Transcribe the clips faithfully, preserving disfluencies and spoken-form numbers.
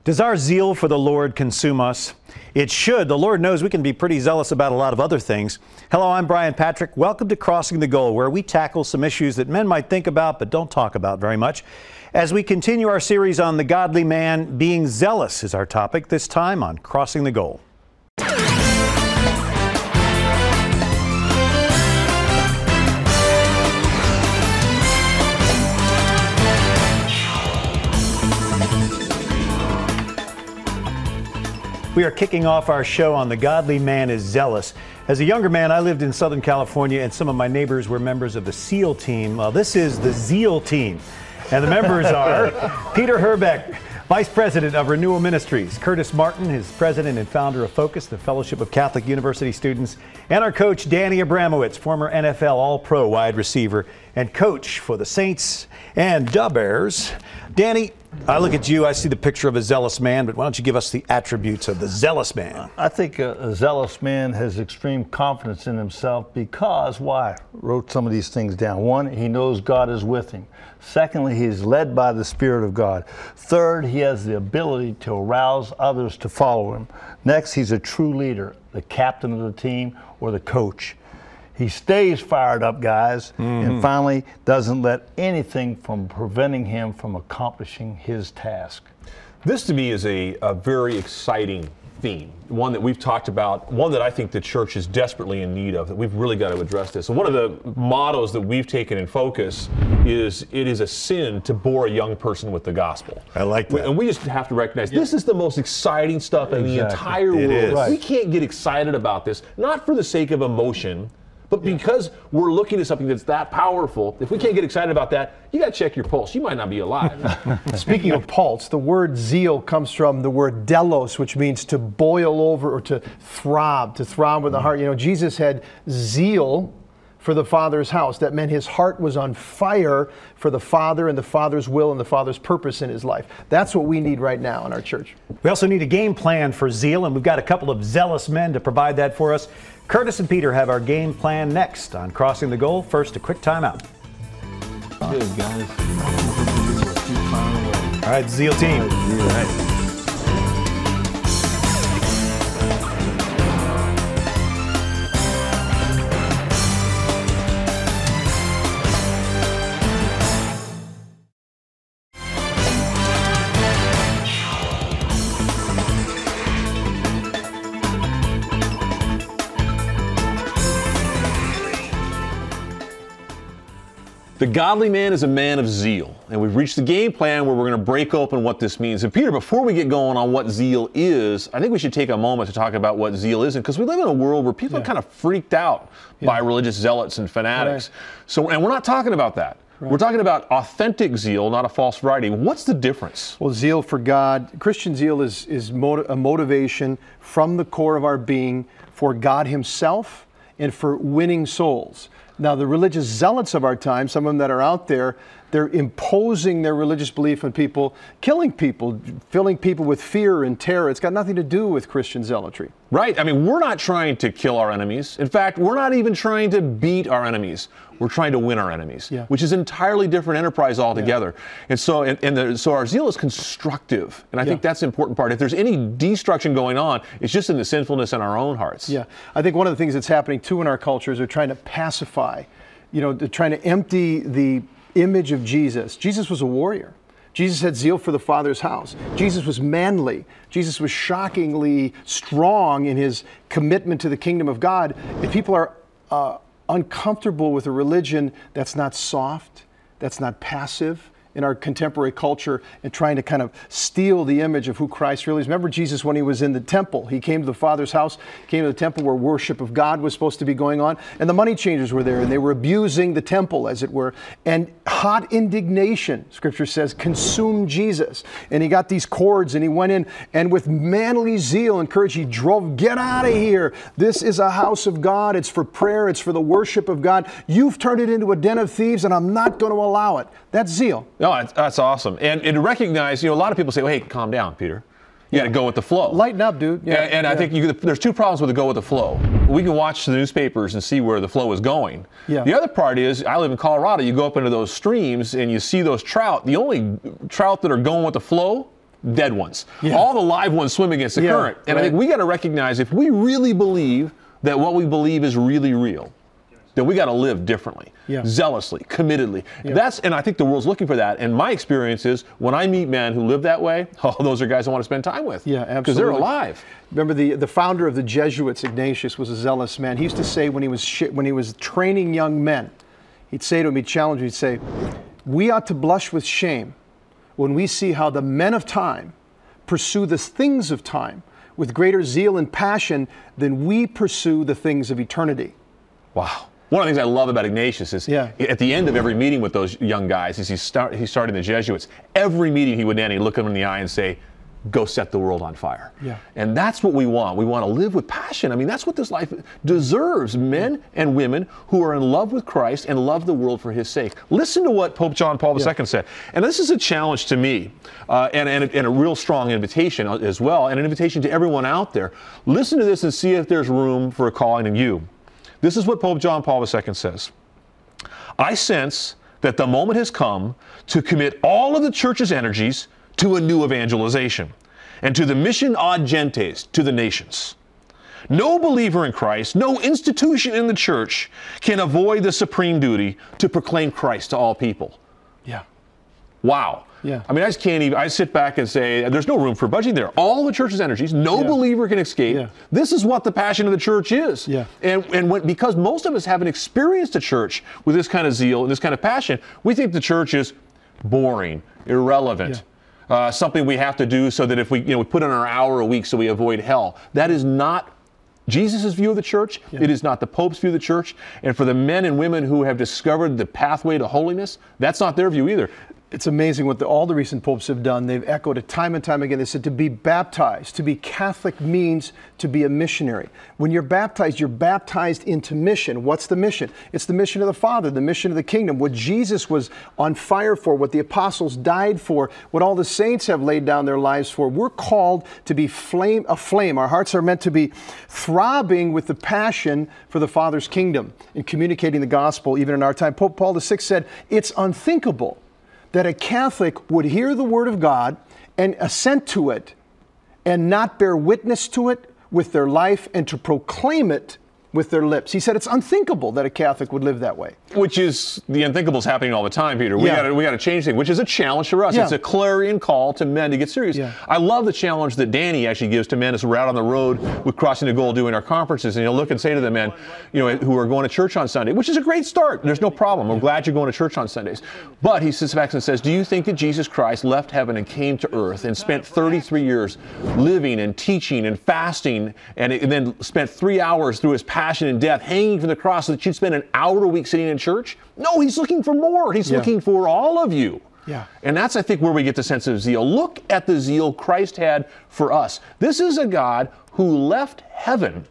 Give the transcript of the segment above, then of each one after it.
Does our zeal for the Lord consume us? It should. The Lord knows we can be pretty zealous about a lot of other things. Hello, I'm Brian Patrick. Welcome to Crossing the Goal, where we tackle some issues that men might think about but don't talk about very much. As we continue our series on the godly man, being zealous is our topic, this time on Crossing the Goal. We are kicking off our show on The Godly Man is Zealous. As a younger man, I lived in Southern California, and some of my neighbors were members of the SEAL team. Well, this is the Zeal team. And the members are Peter Herbeck, Vice President of Renewal Ministries; Curtis Martin, his President and founder of Focus, the Fellowship of Catholic University Students; and our coach, Danny Abramowitz, former N F L All-Pro wide receiver and coach for the Saints and Da Bears. Danny, I look at you, I see the picture of a zealous man, but why don't you give us the attributes of the zealous man? I think a, a zealous man has extreme confidence in himself because, why? I wrote some of these things down. One, he knows God is with him. Secondly, he is led by the Spirit of God. Third, he has the ability to arouse others to follow him. Next, he's a true leader, the captain of the team or the coach. He stays fired up, guys, mm-hmm. and finally doesn't let anything from preventing him from accomplishing his task. This to me is a, a very exciting theme, one that we've talked about, one that I think the church is desperately in need of, that we've really got to address this. And one of the mottos that we've taken in Focus is, it is a sin to bore a young person with the gospel. I like that. And we just have to recognize yeah. this is the most exciting stuff in exactly. the entire it world. Is. Right. We can't get excited about this, not for the sake of emotion, but because we're looking at something that's that powerful. If we can't get excited about that, you got to check your pulse. You might not be alive. Speaking of pulse, the word zeal comes from the word delos, which means to boil over or to throb, to throb with the heart. You know, Jesus had zeal for the Father's house. That meant his heart was on fire for the Father and the Father's will and the Father's purpose in his life. That's what we need right now in our church. We also need a game plan for zeal, and we've got a couple of zealous men to provide that for us. Curtis and Peter have our game plan next on Crossing the Goal. First, a quick timeout. Good, guys. All right, Zeal team. All right. The godly man is a man of zeal, and we've reached the game plan where we're going to break open what this means. And Peter, before we get going on what zeal is, I think we should take a moment to talk about what zeal isn't, because we live in a world where people yeah. are kind of freaked out yeah. by religious zealots and fanatics. Right. So, and we're not talking about that. Right. We're talking about authentic zeal, not a false variety. What's the difference? Well, zeal for God, Christian zeal is, is motiv- a motivation from the core of our being for God himself and for winning souls. Now, the religious zealots of our time, some of them that are out there, they're imposing their religious belief on people, killing people, filling people with fear and terror. It's got nothing to do with Christian zealotry. Right. I mean, we're not trying to kill our enemies. In fact, we're not even trying to beat our enemies. We're trying to win our enemies, yeah. which is an entirely different enterprise altogether. Yeah. And so and, and the, so our zeal is constructive. And I yeah. think that's the important part. If there's any destruction going on, it's just in the sinfulness in our own hearts. Yeah. I think one of the things that's happening too in our culture is they're trying to pacify, you know, they're trying to empty the image of Jesus. Jesus was a warrior. Jesus had zeal for the Father's house. Jesus was manly. Jesus was shockingly strong in his commitment to the kingdom of God. If people are uh, uncomfortable with a religion that's not soft, that's not passive in our contemporary culture, and trying to kind of steal the image of who Christ really is. Remember Jesus when he was in the temple. He came to the Father's house, came to the temple where worship of God was supposed to be going on, and the money changers were there, and they were abusing the temple, as it were. And hot indignation, Scripture says, consumed Jesus. And he got these cords, and he went in, and with manly zeal and courage, he drove, get out of here. This is a house of God. It's for prayer. It's for the worship of God. You've turned it into a den of thieves, and I'm not going to allow it. That's zeal. No, that's, that's awesome. And, and to recognize, you know, a lot of people say, well, hey, calm down, Peter. You yeah. got to go with the flow. Lighten up, dude. Yeah, and and yeah. I think you, there's two problems with the go with the flow. We can watch the newspapers and see where the flow is going. Yeah. The other part is, I live in Colorado, you go up into those streams and you see those trout. The only trout that are going with the flow dead ones. Yeah. All the live ones swim against the Yeah, current. And right. I think we got to recognize if we really believe that what we believe is really real, then we got to live differently, Yeah. zealously, committedly. Yeah. That's, and I think the world's looking for that. And my experience is when I meet men who live that way, oh, those are guys I want to spend time with. Yeah, absolutely. Because they're alive. Remember the, the founder of the Jesuits, Ignatius, was a zealous man. He used to say when he was sh- when he was training young men, he'd say to them, he'd challenge them, he'd say, "We ought to blush with shame when we see how the men of time pursue the things of time with greater zeal and passion than we pursue the things of eternity." Wow. One of the things I love about Ignatius is Yeah. at the end of every meeting with those young guys, as he start, he started the Jesuits, every meeting he would end, he'd look them in the eye and say, "Go set the world on fire." Yeah. And that's what we want. We want to live with passion. I mean, that's what this life deserves. Men and women who are in love with Christ and love the world for his sake. Listen to what Pope John Paul the Second said. And this is a challenge to me uh, and, and, a, and a real strong invitation as well, and an invitation to everyone out there. Listen to this and see if there's room for a calling in you. This is what Pope John Paul the Second says. "I sense that the moment has come to commit all of the church's energies to a new evangelization and to the mission ad gentes, to the nations. No believer in Christ, no institution in the church can avoid the supreme duty to proclaim Christ to all people." Yeah. Wow. Yeah. I mean, I just can't even, I sit back and say, there's no room for budging there. All the church's energies, no Yeah. believer can escape. Yeah. This is what the passion of the church is. Yeah. And, and when, because most of us haven't experienced a church with this kind of zeal and this kind of passion, we think the church is boring, irrelevant. Yeah. Uh, something we have to do so that if we, you know, we put in our hour a week so we avoid hell. That is not Jesus' view of the church. Yeah. It is not the Pope's view of the church. And for the men and women who have discovered the pathway to holiness, that's not their view either. It's amazing what the, all the recent popes have done. They've echoed it time and time again. They said to be baptized, to be Catholic means to be a missionary. When you're baptized, you're baptized into mission. What's the mission? It's the mission of the Father, the mission of the kingdom, what Jesus was on fire for, what the apostles died for, what all the saints have laid down their lives for. We're called to be flame, a flame. Our hearts are meant to be throbbing with the passion for the Father's kingdom in communicating the gospel, even in our time. Pope Paul the Sixth said, it's unthinkable that a Catholic would hear the Word of God and assent to it and not bear witness to it with their life and to proclaim it with their lips. He said it's unthinkable that a Catholic would live that way. Which is, the unthinkable is happening all the time, Peter. We Yeah. got to we got to change things, which is a challenge for us. Yeah. It's a clarion call to men to get serious. Yeah. I love the challenge that Danny actually gives to men as we're out on the road with Crossing the Goal doing our conferences, and you'll look and say to the men, you know, who are going to church on Sunday, which is a great start. There's no problem. I'm glad you're going to church on Sundays. But he sits back and says, do you think that Jesus Christ left heaven and came to earth and spent thirty-three years living and teaching and fasting and, and then spent three hours through his passion and death hanging from the cross so that you'd spend an hour a week sitting in church? No, he's looking for more. He's Yeah. looking for all of you. Yeah. And that's, I think, where we get the sense of zeal. Look at the zeal Christ had for us. This is a God who left heaven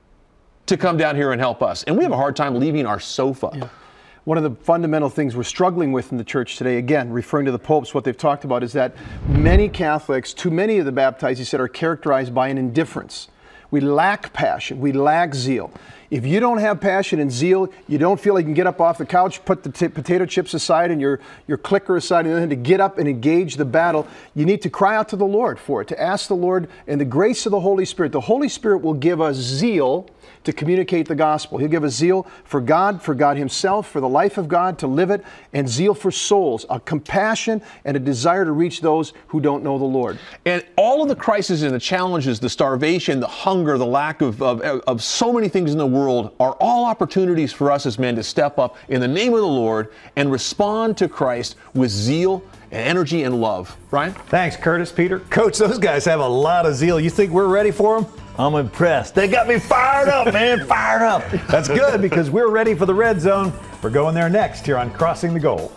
to come down here and help us. And we have a hard time leaving our sofa. Yeah. One of the fundamental things we're struggling with in the church today, again, referring to the popes, what they've talked about is that many Catholics, too many of the baptized, he said, are characterized by an indifference. We lack passion. We lack zeal. If you don't have passion and zeal, you don't feel like you can get up off the couch, put the t- potato chips aside and your, your clicker aside, and then to get up and engage the battle, you need to cry out to the Lord for it, to ask the Lord and the grace of the Holy Spirit. The Holy Spirit will give us zeal to communicate the gospel. He'll give us zeal for God, for God himself, for the life of God, to live it, and zeal for souls, a compassion and a desire to reach those who don't know the Lord. And all of the crises and the challenges, the starvation, the hunger, the lack of, of, of so many things in the world are all opportunities for us as men to step up in the name of the Lord and respond to Christ with zeal and energy and love. Brian? Thanks, Curtis, Peter. Coach, those guys have a lot of zeal. You think we're ready for them? I'm impressed. They got me fired up, man, fired up. That's good because we're ready for the red zone. We're going there next here on Crossing the Goal.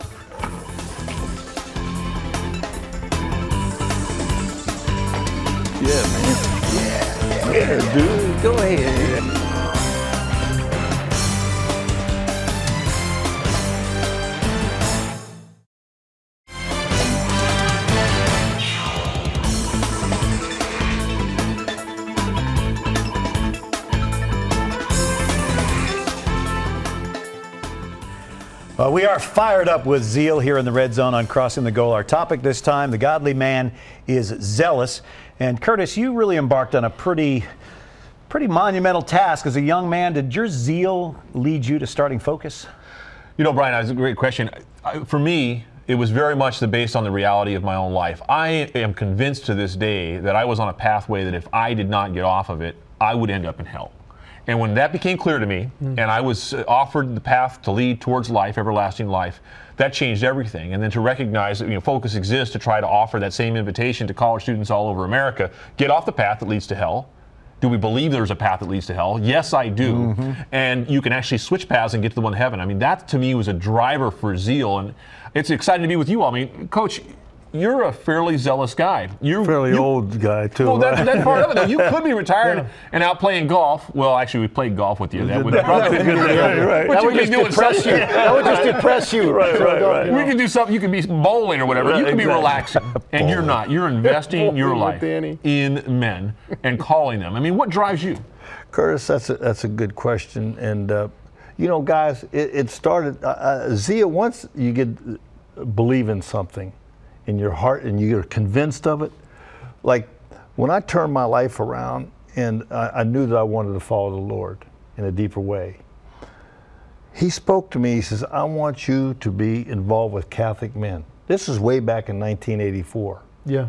Yeah, man. Yeah, yeah, dude. Go ahead. Uh, we are fired up with zeal here in the Red Zone on Crossing the Goal. Our topic this time, the godly man is zealous. And Curtis, you really embarked on a pretty, pretty monumental task as a young man. Did your zeal lead you to starting Focus? You know, Brian, that's a great question. I, for me, it was very much the, based on the reality of my own life. I am convinced to this day that I was on a pathway that if I did not get off of it, I would end up in hell. And when that became clear to me, mm. and I was offered the path to lead towards life, everlasting life, that changed everything. And then to recognize that, you know, Focus exists to try to offer that same invitation to college students all over America. Get off the path that leads to hell. Do we believe there's a path that leads to hell? Yes, I do. Mm-hmm. And you can actually switch paths and get to the one to heaven. I mean, that to me was a driver for zeal. And it's exciting to be with you all. I mean, Coach, you're a fairly zealous guy. You're fairly you, old guy too. Well, that, that part of it, though. You could be retired yeah. and out playing golf. Well, actually, we played golf with you. That would probably be good. Right, right. That would just depress you. That would just depress you. Right, right, right. We could do something. You could be bowling or whatever. Right, you could exactly. be relaxing, and you're not. You're investing your life in men and calling them. I mean, what drives you? Curtis, that's a, that's a good question. And uh, you know, guys, it, it started uh, uh, zeal. Once you get uh, believe in something in your heart and you're convinced of it, like when I turned my life around and I, I knew that I wanted to follow the Lord in a deeper way, he spoke to me. He says, I want you to be involved with Catholic men. This is way back in nineteen eighty-four. Yeah.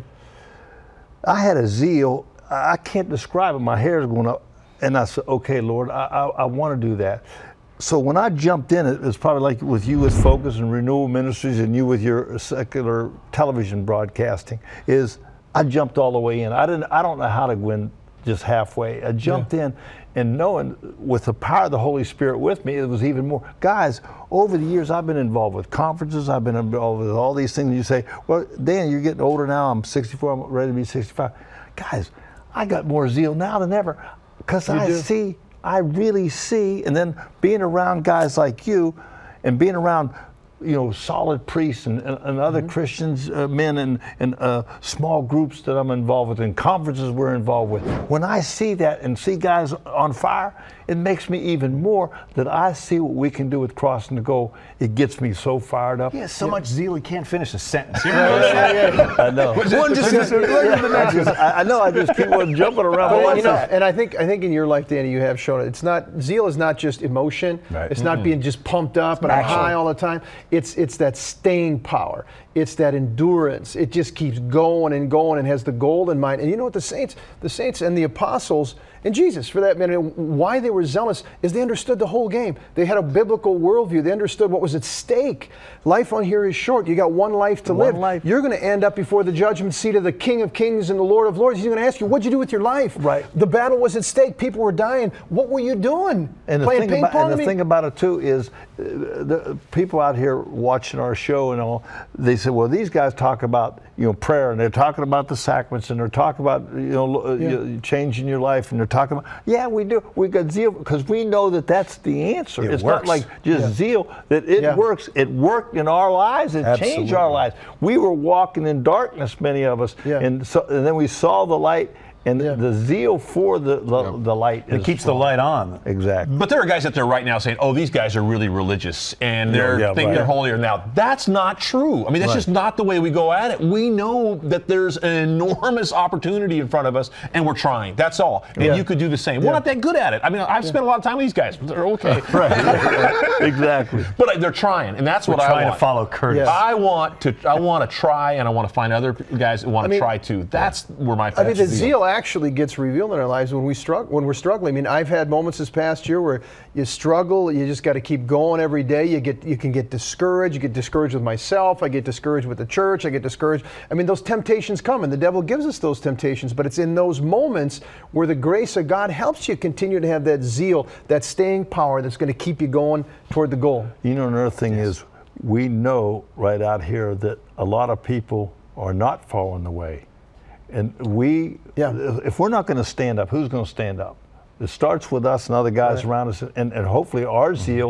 I had a zeal, I can't describe it. My hair is going up. And I said, okay, Lord, I, I, I want to do that. So when I jumped in, it was probably like with you with Focus and Renewal Ministries and you with your secular television broadcasting, is I jumped all the way in. I didn't. I don't know how to go in just halfway. I jumped yeah. in, and knowing with the power of the Holy Spirit with me, it was even more. Guys, over the years, I've been involved with conferences. I've been involved with all these things. You say, well, Dan, you're getting older now. I'm sixty-four. I'm ready to be sixty-five. Guys, I got more zeal now than ever because I do. see. I really see, and then being around guys like you and being around, you know, solid priests and, and, and other mm-hmm. Christians, uh, men and, and uh, small groups that I'm involved with and conferences we're involved with. When I see that and see guys on fire, it makes me even more that I see what we can do with Crossing the Goal. It gets me so fired up. He has so yeah. much zeal he can't finish a sentence. yeah, yeah, yeah. I know. One just, just, I, just I, I know. I just keep on jumping around. But, you know, and I think I think in your life, Danny, you have shown it. It's not zeal is not just emotion. Right. It's not mm-hmm. being just pumped up and I'm high all the time. It's it's that staying power. It's that endurance. It just keeps going and going and has the goal in mind. And you know what the saints, the saints and the apostles and Jesus, for that matter, why they were zealous is they understood the whole game. They had a biblical worldview. They understood what was at stake. Life on here is short. You got one life to one live. Life. You're going to end up before the judgment seat of the King of Kings and the Lord of Lords. He's going to ask you, what'd you do with your life? Right. The battle was at stake. People were dying. What were you doing? And the, Playing thing ping about, pong? and the thing about it, too, is uh, the people out here watching our show and all, they say, well, these guys talk about, you know, prayer, and they're talking about the sacraments, and they're talking about, you know, yeah. changing your life, and they're talking about, yeah, we do. We got zeal because we know that that's the answer. It it's works. not like just yeah. zeal, that it yeah. works. It worked in our lives. It Absolutely. changed our lives. We were walking in darkness, many of us, yeah. and so and then we saw the light. And yeah. the zeal for the the, yeah. the light it is keeps strong. the light on. Exactly. But there are guys out there right now saying, "Oh, these guys are really religious and they're yeah, thinking right. they're holier." Now, that's not true. I mean, that's Right. just not the way we go at it. We know that there's an enormous opportunity in front of us, and we're trying. That's all. And Yeah. you could do the same. We're Yeah. not that good at it. I mean, I've spent a lot of time with these guys. But they're okay. Right. Exactly. But they're trying, and that's We're what I trying want. to follow Curtis. Yeah. I want to. I want to try, and I want to find other guys that want I to mean, try too. That's where my. I mean, the passion is. zeal actually gets revealed in our lives when we struggle. When we're struggling. I mean, I've had moments this past year where you struggle. You just got to keep going every day. You get, you can get discouraged. You get discouraged with myself. I get discouraged with the church. I get discouraged. I mean, those temptations come, and the devil gives us those temptations. But it's in those moments where the grace of God helps you continue to have that zeal, that staying power that's going to keep you going toward the goal. You know, another thing yes. is we know right out here that a lot of people are not following the way. And we, yeah. if we're not going to stand up, who's going to stand up? It starts with us and other guys right. around us, and, and hopefully our zeal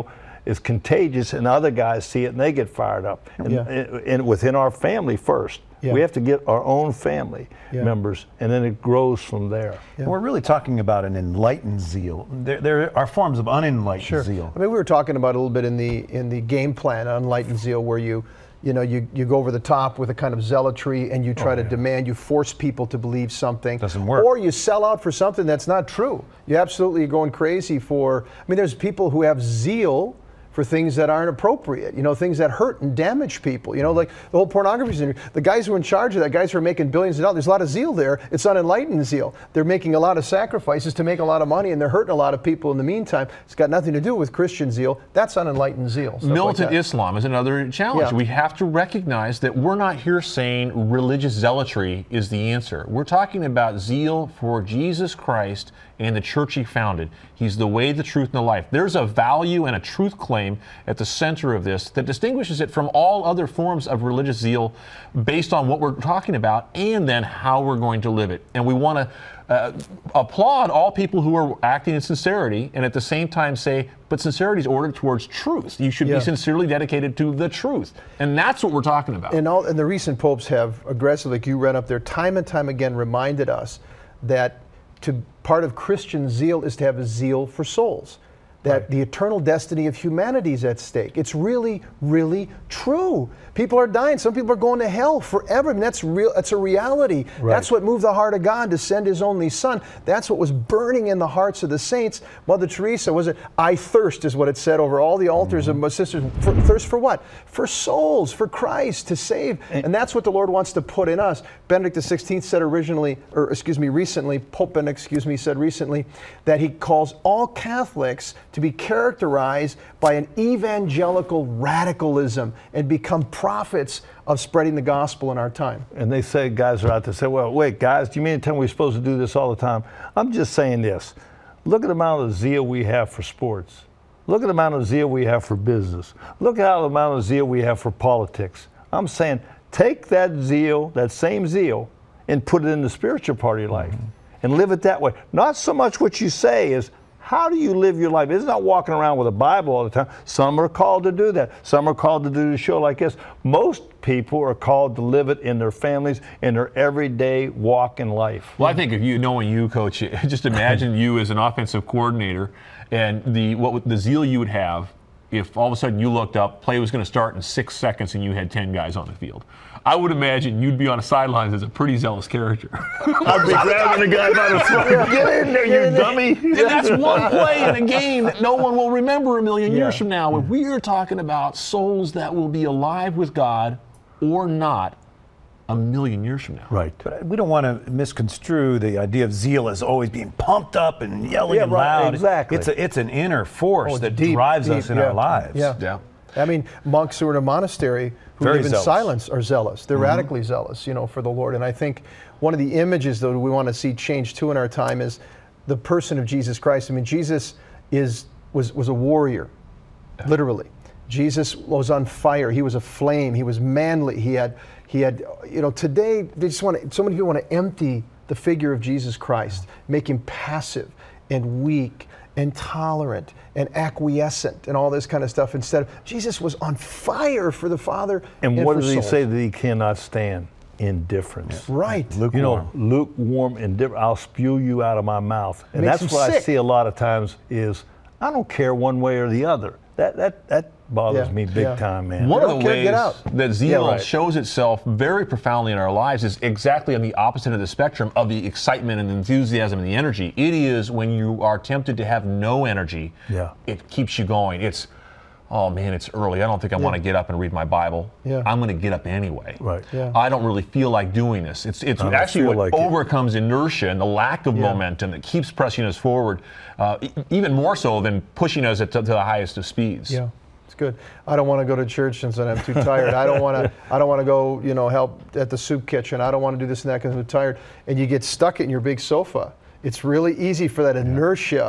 is contagious, and other guys see it and they get fired up. And, Yeah. and, and within our family first. Yeah. We have to get our own family Yeah. members, and then it grows from there. And we're really talking about an enlightened zeal. There, there are forms of unenlightened Sure. zeal. I mean, we were talking about a little bit in the in the game plan, Unlightened Zeal, where you, you know, you, you go over the top with a kind of zealotry and you try Oh, to yeah. demand, you force people to believe something. Doesn't work. Or you sell out for something that's not true. You absolutely are going crazy for, I mean, there's people who have zeal for things that aren't appropriate, you know, things that hurt and damage people, you know, like the whole pornography industry. The guys who are in charge of that, guys who are making billions of dollars, there's a lot of zeal there. It's unenlightened zeal. They're making a lot of sacrifices to make a lot of money, and they're hurting a lot of people in the meantime. It's got nothing to do with Christian zeal. That's unenlightened zeal. stuff like Militant that. Islam is another challenge. Yeah. We have to recognize that we're not here saying religious zealotry is the answer. We're talking about zeal for Jesus Christ and the church he founded. He's the way, the truth, and the life. There's a value and a truth claim at the center of this that distinguishes it from all other forms of religious zeal based on what we're talking about and then how we're going to live it. And we want to uh, applaud all people who are acting in sincerity and at the same time say, but sincerity is ordered towards truth. You should Yeah. be sincerely dedicated to the truth. And that's what we're talking about. And all and the recent popes have aggressively, like you read up there, time and time again reminded us that to part of Christian zeal is to have a zeal for souls. That Right. the eternal destiny of humanity is at stake. It's really, really true. People are dying. Some people are going to hell forever. And that's real. That's a reality. Right. That's what moved the heart of God to send His only Son. That's what was burning in the hearts of the saints. Mother Teresa, was it? I thirst is what it said over all the altars Mm-hmm. of my sisters. For, thirst for what? For souls, for Christ to save. And, and that's what the Lord wants to put in us. Benedict the sixteenth said originally, or excuse me, recently, Pope Benedict, excuse me, said recently that he calls all Catholics to be characterized by an evangelical radicalism and become prophets of spreading the gospel in our time. And they say, guys are out there say, well, wait, guys, do you mean to tell me we're supposed to do this all the time? I'm just saying this. Look at the amount of zeal we have for sports. Look at the amount of zeal we have for business. Look at the amount of zeal we have for politics. I'm saying, take that zeal, that same zeal, and put it in the spiritual part of your life and live it that way. Not so much what you say is, how do you live your life? It's not walking around with a Bible all the time. Some are called to do that. Some are called to do a show like this. Most people are called to live it in their families, in their everyday walk in life. Well, I think if you knowing you, Coach, just imagine you as an offensive coordinator and the what would- the zeal you would have if all of a sudden you looked up, play was going to start in six seconds and you had ten guys on the field. I would imagine you'd be on the sidelines as a pretty zealous character. I'd be grabbing the guy by the throat. Get in there, you dummy. And that's one play in a game that no one will remember a million Yeah. years from now. When we are talking about souls that will be alive with God or not a million years from now. Right. But we don't want to misconstrue the idea of zeal as always being pumped up and yelling Yeah, and right, loud. exactly. It's a, it's an inner force Oh, that deep, drives deep, us in yeah. our lives. Yeah. Yeah. I mean, monks who are in a monastery who Very live in zealous. silence are zealous. They're radically zealous, you know, for the Lord. And I think one of the images, though, we want to see change too in our time is the person of Jesus Christ. I mean, Jesus is was was a warrior, literally. Jesus was on fire. He was a flame. He was manly. He had he had you know. Today, they just want to, so many people want to empty the figure of Jesus Christ, make him passive and weak and tolerant and acquiescent and all this kind of stuff. Instead of Jesus was on fire for the Father. And what for does he souls. say that he cannot stand? Indifference. Right. You know, Lukewarm. lukewarm, indifferent. I'll spew you out of my mouth. And Makes that's him what I sick. see a lot of times is, I don't care one way or the other. That that that bothers Yeah, me big yeah. time, man. One of don't the care, ways get out. that zeal Yeah, right. shows itself very profoundly in our lives is exactly on the opposite of the spectrum of the excitement and enthusiasm and the energy. It is when you are tempted to have no energy, Yeah. it keeps you going. It's, oh man, it's early. I don't think I want to get up and read my Bible. Yeah. I'm going to get up anyway. Right. Yeah. I don't really feel like doing this. It's it's I don't actually feel what like it. overcomes inertia and the lack of Yeah. momentum that keeps pressing us forward, uh, e- even more so than pushing us at to, to the highest of speeds. Yeah, it's good. I don't want to go to church since I'm too tired. I don't want to. I don't want to go. You know, help at the soup kitchen. I don't want to do this and that because I'm too tired. And you get stuck in your big sofa. It's really easy for that inertia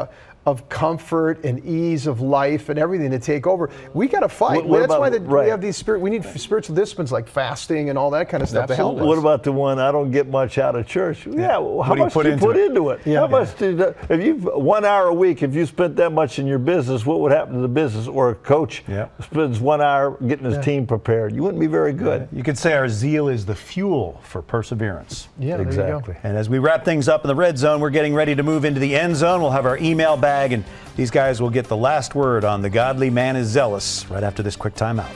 of comfort and ease of life and everything to take over. We got to fight. What- what That's about- why the, right. we have these spirit. We need spiritual disciplines like fasting and all that kind of stuff to help us. What about the one, I don't get much out of church? Yeah, well, how What do you much put do you into put it? into it? Yeah. How much do you, if you one hour a week, if you spent that much in your business, what would happen to the business? Or a coach Yeah. spends one hour getting his Yeah. team prepared. You wouldn't be very good. You could say our zeal is the fuel for perseverance. Yeah, there you go. Exactly. And as we wrap things up in the red zone, we're getting ready to move into the end zone. We'll have our email bag, and these guys will get the last word on The Godly Man is Zealous right after this quick timeout.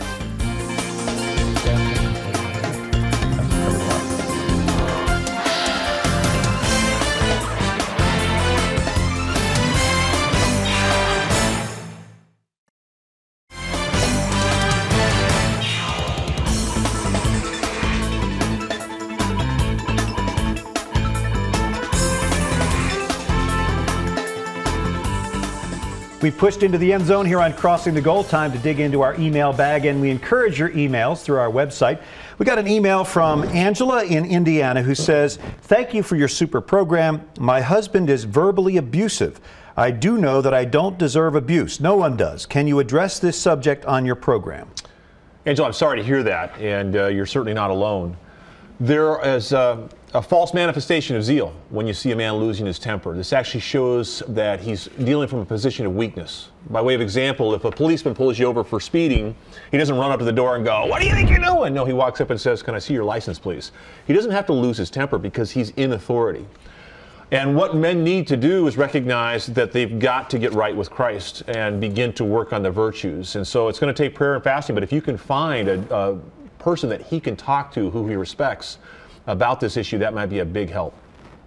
We've pushed into the end zone here on Crossing the Goal. Time to dig into our email bag, and we encourage your emails through our website. We got an email from Angela in Indiana who says, "Thank you for your super program. My husband is verbally abusive. I do know that I don't deserve abuse. No one does. Can you address this subject on your program?" Angela, I'm sorry to hear that, and uh, you're certainly not alone. There is uh, a false manifestation of zeal when you see a man losing his temper. This actually shows that he's dealing from a position of weakness. By way of example, if a policeman pulls you over for speeding, he doesn't run up to the door and go, "What do you think you're doing?" No, he walks up and says, "Can I see your license, please?" He doesn't have to lose his temper because he's in authority. And what men need to do is recognize that they've got to get right with Christ and begin to work on the virtues. And so it's going to take prayer and fasting, but if you can find a, a person that he can talk to who he respects about this issue, that might be a big help.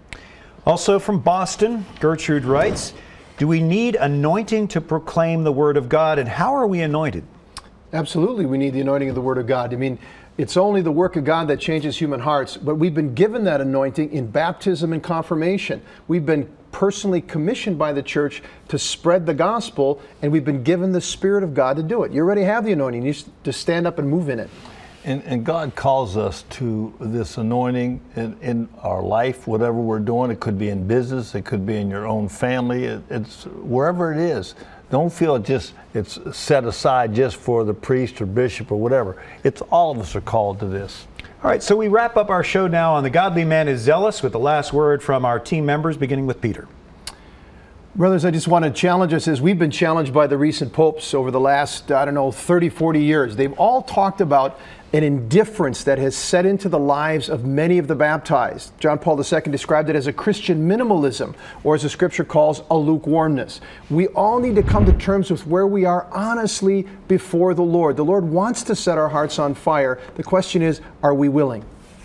Also from Boston, Gertrude writes, "Do we need anointing to proclaim the Word of God, and how are we anointed?" Absolutely, we need the anointing of the Word of God. I mean, it's only the work of God that changes human hearts, but we've been given that anointing in baptism and confirmation. We've been personally commissioned by the church to spread the gospel, and we've been given the Spirit of God to do it. You already have the anointing. You just to stand up and move in it. And, and God calls us to this anointing in, in our life, whatever we're doing. It could be in business, it could be in your own family, it, it's wherever it is. Don't feel it just it's set aside just for the priest or bishop or whatever. It's all of us are called to this. All right, so we wrap up our show now on The Godly Man is Zealous with the last word from our team members, beginning with Peter. Brothers, I just want to challenge us as we've been challenged by the recent popes over the last, I don't know, thirty, forty years. They've all talked about an indifference that has set into the lives of many of the baptized. John Paul the Second described it as a Christian minimalism, or as the scripture calls, a lukewarmness. We all need to come to terms with where we are honestly before the Lord. The Lord wants to set our hearts on fire. The question is, are we willing?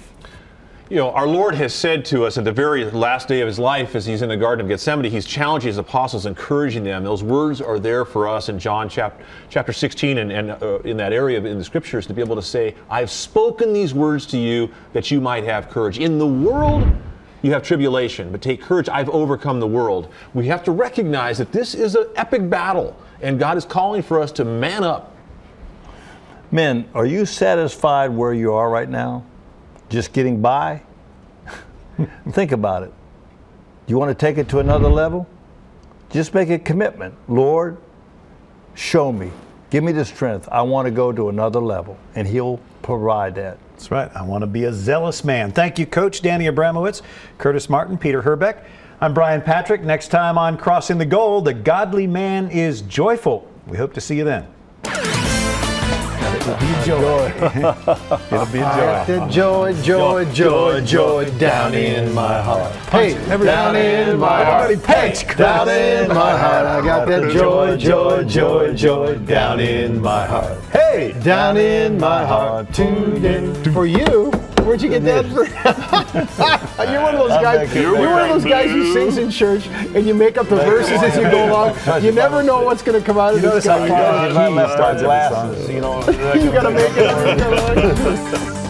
You know, our Lord has said to us at the very last day of his life, as he's in the Garden of Gethsemane, he's challenging his apostles, encouraging them. Those words are there for us in John chapter, chapter sixteen and, and uh, in that area of, in the scriptures to be able to say, "I've spoken these words to you that you might have courage. In the world, you have tribulation, but take courage, I've overcome the world." We have to recognize that this is an epic battle, and God is calling for us to man up. Men, are you satisfied where you are right now? Just getting by? Think about it. You want to take it to another level? Just make a commitment. Lord, show me. Give me the strength. I want to go to another level, and He'll provide that. That's right. I want to be a zealous man. Thank you, Coach Danny Abramowitz, Curtis Martin, Peter Herbeck. I'm Brian Patrick. Next time on Crossing the Goal, the godly man is joyful. We hope to see you then. It'll be a joy. It'll be a I got joy. that joy, joy, joy, joy down in my heart. Hey, down in my heart. Hey, down in my heart. I got that joy, joy, joy, joy down in my heart. Hey, down in my heart. Tuned in for you. Where'd you get that? You're one of those guys. You're one of those guys who sings in church and you make up the verses as you go along. You never know what's going to come out of this guy. I left our glasses, you know. You got to make it.